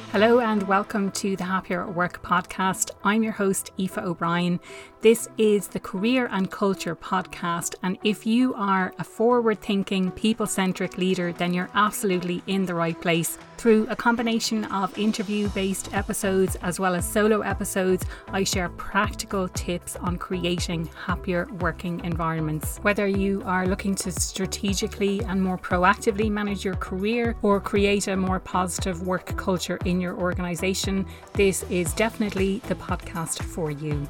Hello and welcome to the Happier at Work podcast. I'm your host, Aoife O'Brien. This is the Career and Culture podcast, and if you are a forward-thinking, people-centric leader, then you're absolutely in the right place. Through a combination of interview-based episodes as well as solo episodes, I share practical tips on creating happier working environments. Whether you are looking to strategically and more proactively manage your career or create a more positive work culture in your organisation, this is definitely the podcast for you.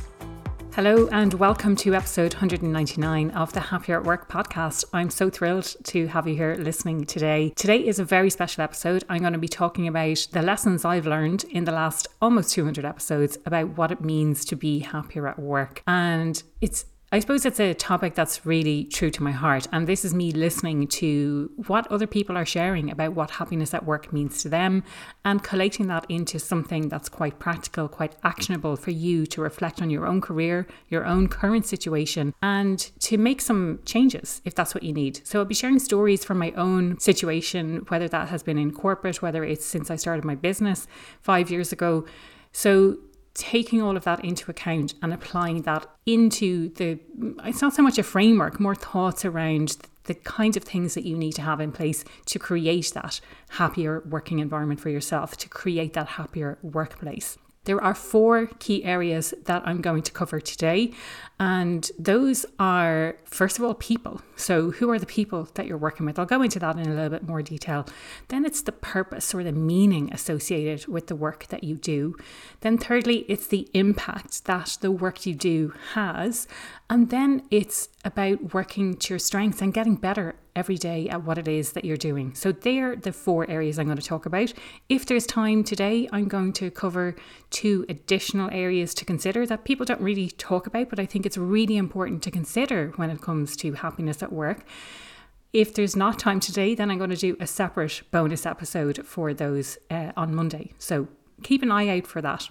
Hello and welcome to episode 199 of the Happier at Work podcast. I'm so thrilled to have you here listening today. Today is a very special episode. I'm going to be talking about the lessons I've learned in the last almost 200 episodes about what it means to be happier at work. And I suppose it's a topic that's really true to my heart. And this is me listening to what other people are sharing about what happiness at work means to them and collating that into something that's quite practical, quite actionable for you to reflect on your own career, your own current situation, and to make some changes if that's what you need. So I'll be sharing stories from my own situation, whether that has been in corporate, whether it's since I started my business 5 years ago. So taking all of that into account and applying that into it's not so much a framework, more thoughts around the kinds of things that you need to have in place to create that happier working environment for yourself, to create that happier workplace. There are 4 key areas that I'm going to cover today, and those are, first of all, people. So who are the people that you're working with? I'll go into that in a little bit more detail. Then it's the purpose or the meaning associated with the work that you do. Then thirdly, it's the impact that the work you do has. And then it's about working to your strengths and getting better every day at what it is that you're doing. So they're the 4 areas I'm going to talk about. If there's time today, I'm going to cover 2 additional areas to consider that people don't really talk about, but I think it's really important to consider when it comes to happiness at work. If there's not time today, then I'm going to do a separate bonus episode for those on Monday. So keep an eye out for that.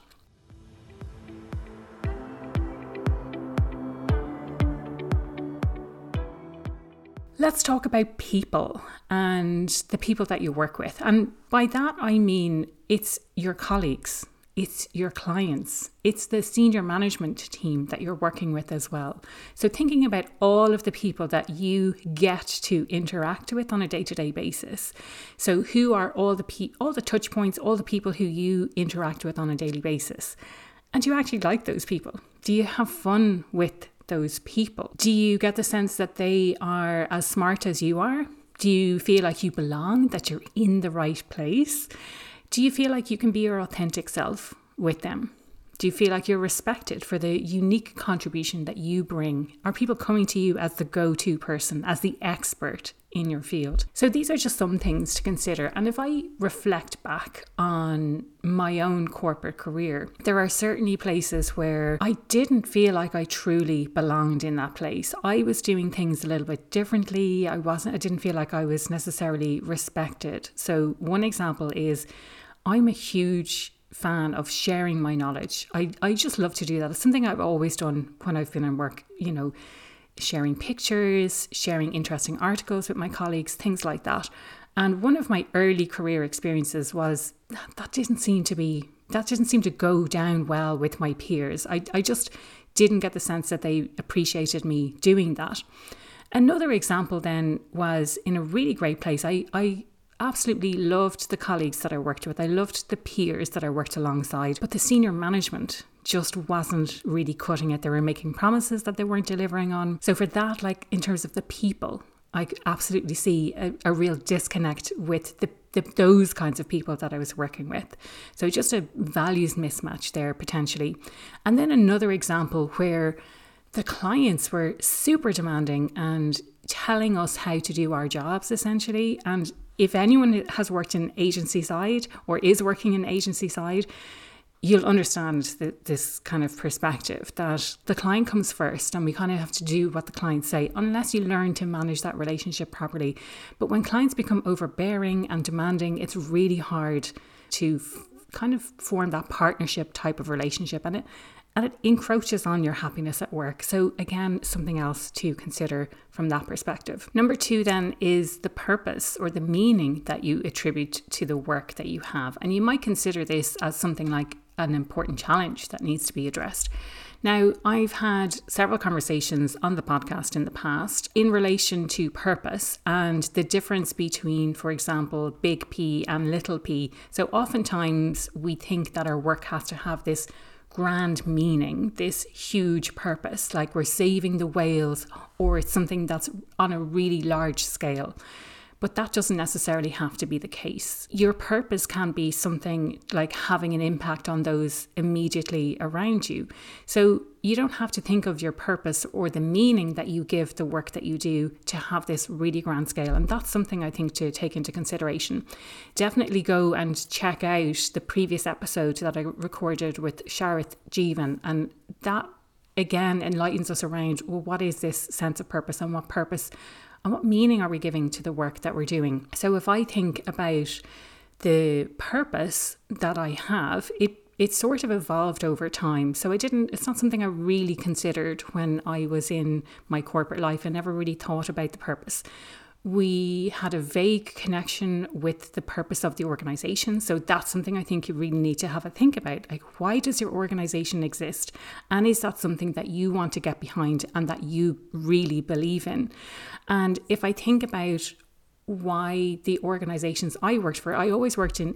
Let's talk about people and the people that you work with. And by that, I mean, it's your colleagues, it's your clients, it's the senior management team that you're working with as well. So thinking about all of the people that you get to interact with on a day-to-day basis. So who are all the touch points, all the people who you interact with on a daily basis? And do you actually like those people? Do you have fun with those people? Do you get the sense that they are as smart as you are? Do you feel like you belong, that you're in the right place? Do you feel like you can be your authentic self with them? Do you feel like you're respected for the unique contribution that you bring? Are people coming to you as the go-to person, as the expert in your field? So these are just some things to consider. And if I reflect back on my own corporate career, there are certainly places where I didn't feel like I truly belonged in that place. I was doing things a little bit differently. I didn't feel like I was necessarily respected. So one example is I'm a huge fan of sharing my knowledge. I just love to do that. It's something I've always done when I've been in work, sharing pictures, sharing interesting articles with my colleagues, things like that. And one of my early career experiences was that didn't seem to go down well with my peers. I just didn't get the sense that they appreciated me doing that. Another example then was in a really great place. I absolutely loved the colleagues that I worked with. I loved the peers that I worked alongside, but the senior management just wasn't really cutting it. They were making promises that they weren't delivering on. So for that, like in terms of the people, I absolutely see a real disconnect with those kinds of people that I was working with. So just a values mismatch there potentially. And then another example where the clients were super demanding and telling us how to do our jobs essentially. And if anyone has worked in agency side or is working in agency side, you'll understand this kind of perspective that the client comes first and we kind of have to do what the clients say unless you learn to manage that relationship properly. But when clients become overbearing and demanding, it's really hard to kind of form that partnership type of relationship. And and it encroaches on your happiness at work. So again, something else to consider from that perspective. Number 2 then is the purpose or the meaning that you attribute to the work that you have. And you might consider this as something like an important challenge that needs to be addressed. Now, I've had several conversations on the podcast in the past in relation to purpose and the difference between, for example, big P and little p. So oftentimes we think that our work has to have this grand meaning, this huge purpose, like we're saving the whales, or it's something that's on a really large scale. But that doesn't necessarily have to be the case. Your purpose can be something like having an impact on those immediately around you. So you don't have to think of your purpose or the meaning that you give the work that you do to have this really grand scale. And that's something I think to take into consideration. Definitely go and check out the previous episode that I recorded with Sharith Jeevan. And that again enlightens us around, well, what is this sense of purpose and what meaning are we giving to the work that we're doing? So if I think about the purpose that I have, it sort of evolved over time. So it's not something I really considered when I was in my corporate life. I never really thought about the purpose. We had a vague connection with the purpose of the organization. So that's something I think you really need to have a think about. Like, why does your organization exist? And is that something that you want to get behind and that you really believe in? And if I think about why the organizations I worked for, I always worked in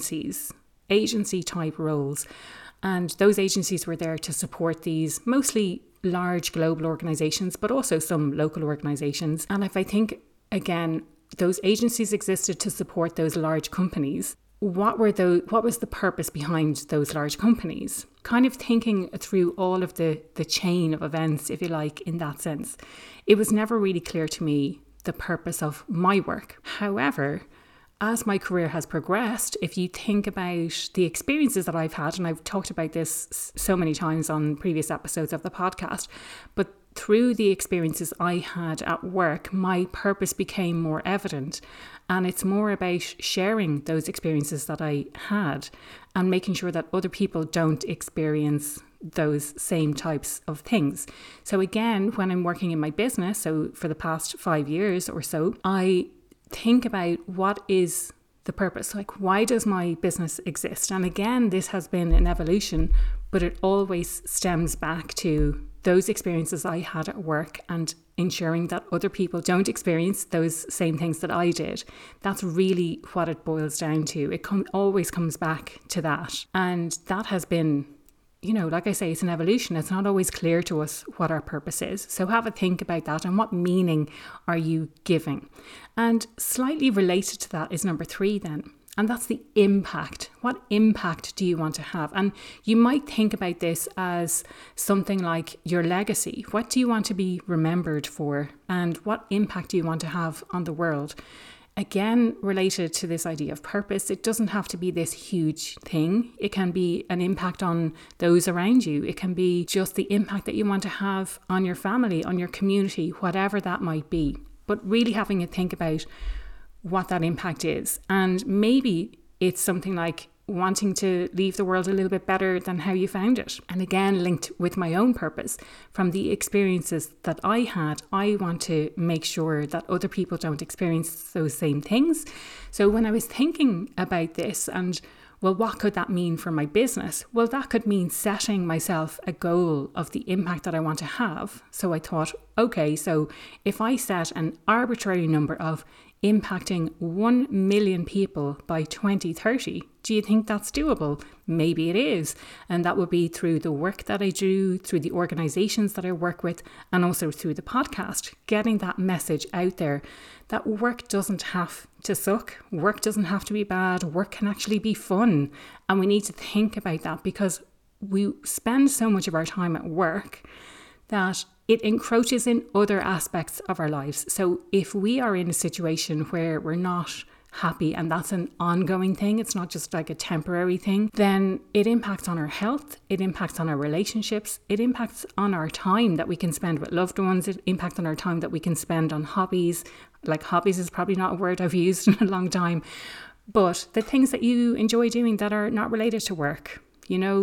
agency type roles. And those agencies were there to support these mostly large global organizations, but also some local organizations. And if I think, again, those agencies existed to support those large companies, what was the purpose behind those large companies? Kind of thinking through all of the chain of events, if you like, in that sense. It was never really clear to me the purpose of my work. However, as my career has progressed, if you think about the experiences that I've had, and I've talked about this so many times on previous episodes of the podcast, but through the experiences I had at work, my purpose became more evident. And it's more about sharing those experiences that I had and making sure that other people don't experience those same types of things. So again, when I'm working in my business, so for the past 5 years or so, I think about what is the purpose, like why does my business exist? And again, this has been an evolution, but it always stems back to those experiences I had at work and ensuring that other people don't experience those same things that I did. That's really what it boils down to. It always comes back to that. And that has been, like I say, it's an evolution. It's not always clear to us what our purpose is. So have a think about that and what meaning are you giving? And slightly related to that is number 3 then. And that's the impact. What impact do you want to have? And you might think about this as something like your legacy. What do you want to be remembered for? And what impact do you want to have on the world? Again, related to this idea of purpose, it doesn't have to be this huge thing. It can be an impact on those around you. It can be just the impact that you want to have on your family, on your community, whatever that might be. But really having a think about what that impact is. And maybe it's something like wanting to leave the world a little bit better than how you found it. And again, linked with my own purpose from the experiences that I had, I want to make sure that other people don't experience those same things. So when I was thinking about this and, well, what could that mean for my business? Well, that could mean setting myself a goal of the impact that I want to have. So I thought, okay, so if I set an arbitrary number of impacting 1 million people by 2030, do you think that's doable? Maybe it is. And that would be through the work that I do, through the organizations that I work with, and also through the podcast, getting that message out there that work doesn't have to suck. Work doesn't have to be bad. Work can actually be fun. And we need to think about that because we spend so much of our time at work that it encroaches in other aspects of our lives. So if we are in a situation where we're not happy and that's an ongoing thing, it's not just like a temporary thing, then it impacts on our health, it impacts on our relationships, it impacts on our time that we can spend with loved ones, it impacts on our time that we can spend on hobbies. Like hobbies is probably not a word I've used in a long time, but the things that you enjoy doing that are not related to work,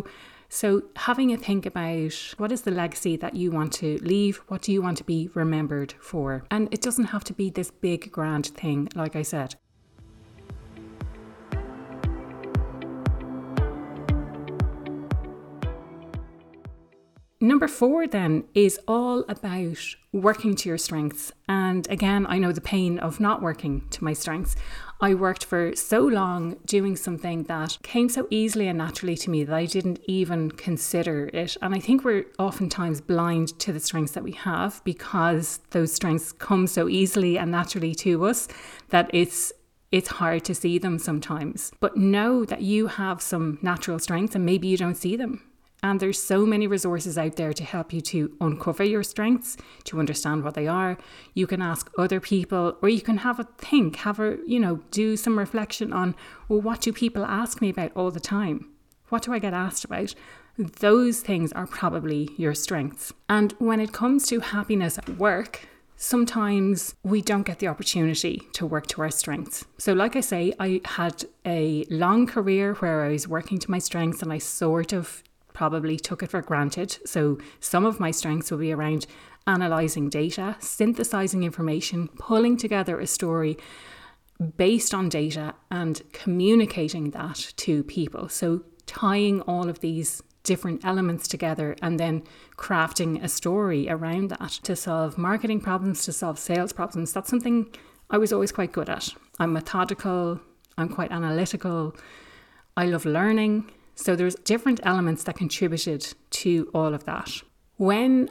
So having a think about what is the legacy that you want to leave? What do you want to be remembered for? And it doesn't have to be this big grand thing, like I said. Number 4 then is all about working to your strengths. And again, I know the pain of not working to my strengths. I worked for so long doing something that came so easily and naturally to me that I didn't even consider it. And I think we're oftentimes blind to the strengths that we have because those strengths come so easily and naturally to us that it's hard to see them sometimes. But know that you have some natural strengths and maybe you don't see them. And there's so many resources out there to help you to uncover your strengths, to understand what they are. You can ask other people, or you can have a think, do some reflection on, well, what do people ask me about all the time? What do I get asked about? Those things are probably your strengths. And when it comes to happiness at work, sometimes we don't get the opportunity to work to our strengths. So like I say, I had a long career where I was working to my strengths and I sort of probably took it for granted. So some of my strengths will be around analysing data, synthesising information, pulling together a story based on data and communicating that to people. So tying all of these different elements together and then crafting a story around that to solve marketing problems, to solve sales problems. That's something I was always quite good at. I'm methodical, I'm quite analytical, I love learning. So there's different elements that contributed to all of that. When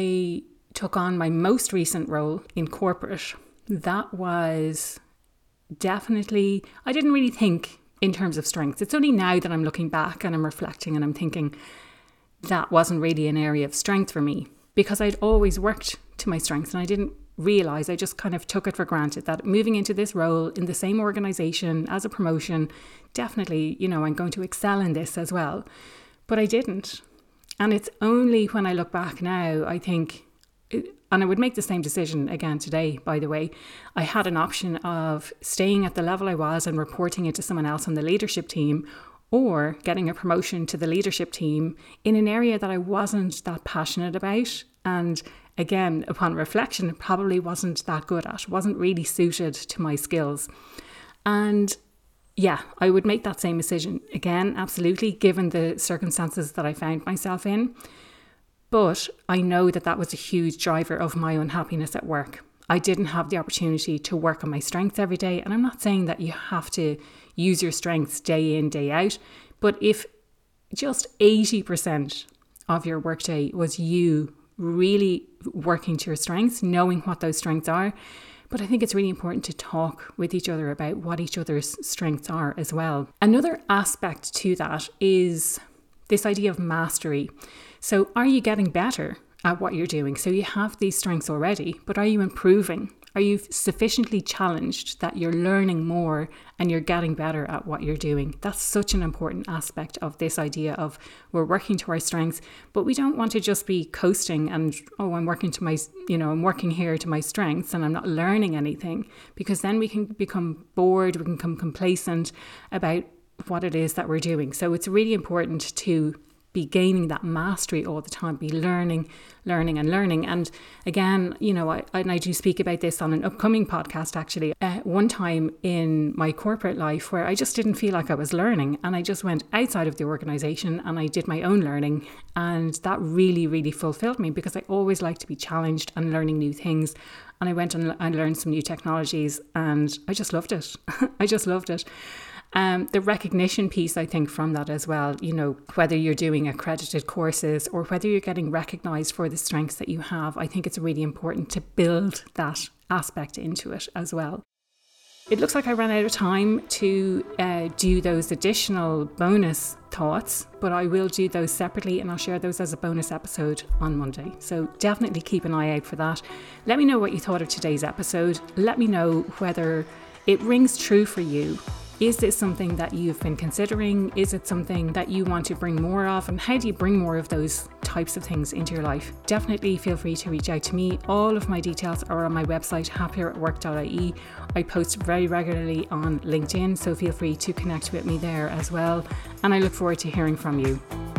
I took on my most recent role in corporate, that was definitely, I didn't really think in terms of strengths. It's only now that I'm looking back and I'm reflecting and I'm thinking that wasn't really an area of strength for me because I'd always worked to my strengths and I didn't realise, I just kind of took it for granted that moving into this role in the same organisation as a promotion, definitely, I'm going to excel in this as well. But I didn't. And it's only when I look back now, I think, and I would make the same decision again today, by the way, I had an option of staying at the level I was and reporting it to someone else on the leadership team, or getting a promotion to the leadership team in an area that I wasn't that passionate about. And again, upon reflection, it probably wasn't that good at, wasn't really suited to my skills. And yeah, I would make that same decision again, absolutely, given the circumstances that I found myself in. But I know that was a huge driver of my unhappiness at work. I didn't have the opportunity to work on my strengths every day. And I'm not saying that you have to use your strengths day in, day out. But if just 80% of your workday was you really working to your strengths, knowing what those strengths are. But I think it's really important to talk with each other about what each other's strengths are as well. Another aspect to that is this idea of mastery. So are you getting better at what you're doing? So you have these strengths already, but are you improving? Are you sufficiently challenged that you're learning more and you're getting better at what you're doing? That's such an important aspect of this idea of we're working to our strengths, but we don't want to just be coasting and, I'm working to my, I'm working here to my strengths and I'm not learning anything, because then we can become bored, we can become complacent about what it is that we're doing. So it's really important to be gaining that mastery all the time, be learning. And again, I do speak about this on an upcoming podcast actually. One time in my corporate life where I just didn't feel like I was learning, and I just went outside of the organisation and I did my own learning, and that really, really fulfilled me because I always like to be challenged and learning new things. And I went and I learned some new technologies and I just loved it. I just loved it. The recognition piece, I think, from that as well, whether you're doing accredited courses or whether you're getting recognised for the strengths that you have, I think it's really important to build that aspect into it as well. It looks like I ran out of time to do those additional bonus thoughts, but I will do those separately and I'll share those as a bonus episode on Monday. So definitely keep an eye out for that. Let me know what you thought of today's episode. Let me know whether it rings true for you. Is this something that you've been considering? Is it something that you want to bring more of? And how do you bring more of those types of things into your life? Definitely feel free to reach out to me. All of my details are on my website, happieratwork.ie. I post very regularly on LinkedIn, so feel free to connect with me there as well. And I look forward to hearing from you.